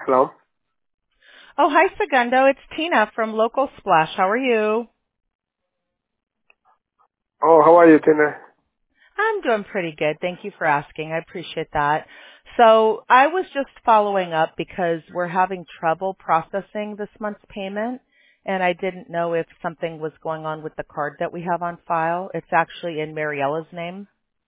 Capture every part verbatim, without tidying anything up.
Hello. Oh, hi, Segundo. It's Tina from Local Splash. How are you? Oh, how are you, Tina? I'm doing pretty good. Thank you for asking. I appreciate that. So I was just following up because we're having trouble processing this month's payment, and I didn't know if something was going on with the card that we have on file. It's actually in Mariella's name.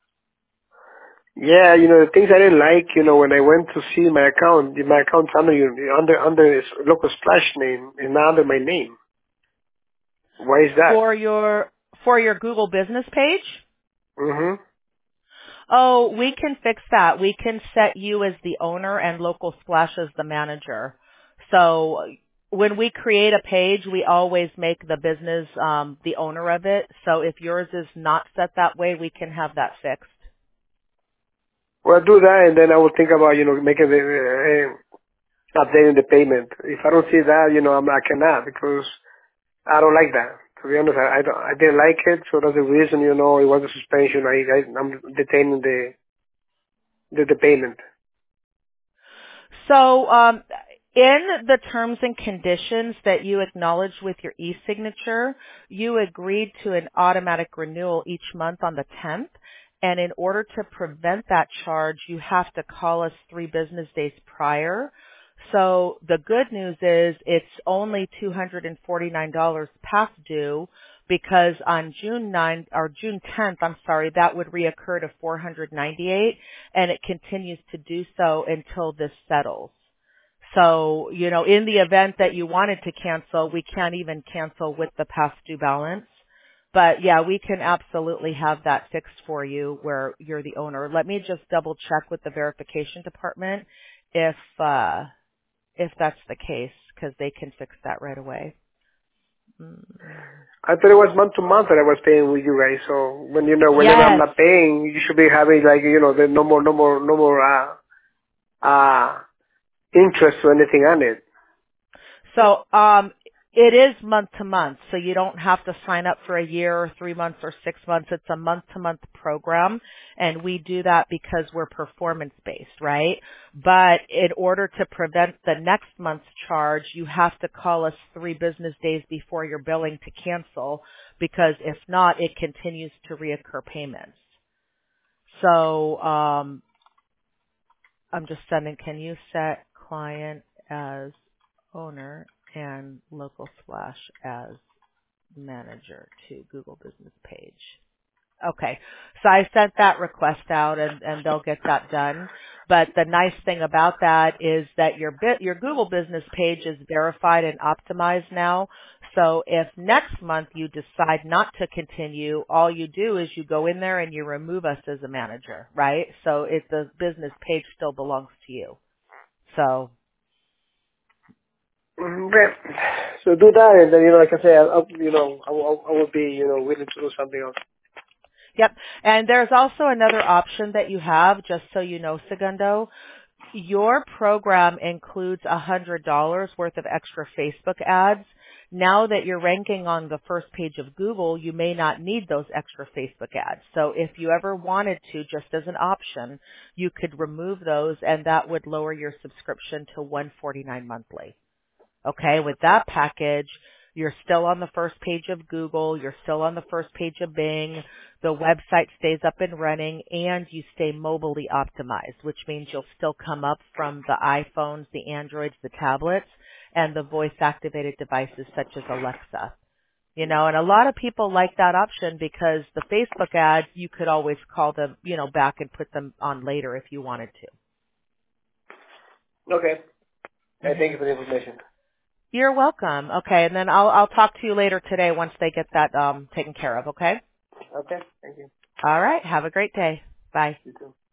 Yeah, you know, the things I didn't like, you know, when I went to see my account, my account's under you, under, under this local splash name and not under my name. Why is that? For your for your Google business page? Mm-hmm. Oh, we can fix that. We can set you as the owner and Local Splash as the manager. So when we create a page, we always make the business um, the owner of it. So if yours is not set that way, we can have that fixed. Well, do that and then I will think about, you know, making the, uh, updating the payment. If I don't see that, you know, I'm, I cannot because I don't like that. To be honest, I, I, don't, I didn't like it, so that's the reason, you know, it was a suspension. I, I, I'm detaining the, the, the payment. So um, in the terms and conditions that you acknowledge with your e-signature, you agreed to an automatic renewal each month on the tenth. And in order to prevent that charge, you have to call us three business days prior. So the good news is it's only two hundred forty-nine dollars past due because on June ninth or June tenth, I'm sorry, that would reoccur to four hundred ninety-eight dollars and it continues to do so until this settles. So, you know, in the event that you wanted to cancel, we can't even cancel with the past due balance. But yeah, we can absolutely have that fixed for you where you're the owner. Let me just double check with the verification department if, uh, if that's the case, because they can fix that right away. Mm. I thought it was month to month that I was paying with you guys. So when you know, whenever I'm Yes. not paying, you should be having like you know, the no more, no more, no more uh, uh, interest or anything on it. So um, it is month to month, so you don't have to sign up for a year or three months or six months. It's a month to month program, and we do that because we're performance based, right? But in order to prevent the next month's charge, you have to call us three business days before your billing to cancel, because if not, it continues to reoccur payments. So um, I'm just sending, can you set client as owner and Local Splash as manager to Google Business page? Okay, so I sent that request out and, and they'll get that done. But the nice thing about that is that your bit, your Google Business page is verified and optimized now. So if next month you decide not to continue, all you do is you go in there and you remove us as a manager, right? So it, the business page still belongs to you. So Mhm. Okay. So do that, and then you know, like I say, I'll, you know, I will, I will be you know willing to do something else. yep. And there's also another option that you have, just so you know, Segundo. Your program includes one hundred dollars worth of extra Facebook ads. Now that you're ranking on the first page of Google, you may not need those extra Facebook ads. So if you ever wanted to, just as an option, you could remove those and that would lower your subscription to one hundred forty-nine dollars monthly. Okay, with that package, you're still on the first page of Google, you're still on the first page of Bing, the website stays up and running, and you stay mobilely optimized, which means you'll still come up from the iPhones, the Androids, the tablets, and the voice-activated devices such as Alexa. You know, and a lot of people like that option because the Facebook ads, you could always call them, you know, back and put them on later if you wanted Okay. to. I thank hmm you for the information. You're welcome. Okay, and then I'll I'll talk to you later today once they get that um taken care of, okay? Okay. Thank you. All right. Have a great day. Bye. You too.